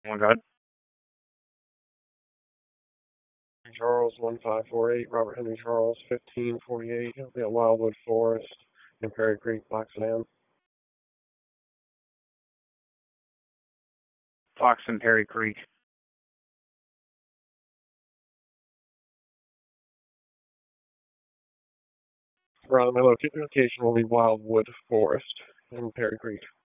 Oh my God. Charles 1548, Robert Henry Charles 1548. It'll be at Wildwood Forest in Perry Creek, Black Sand. Fox and Perry Creek. Around my location will be Wildwood Forest in Perry Creek.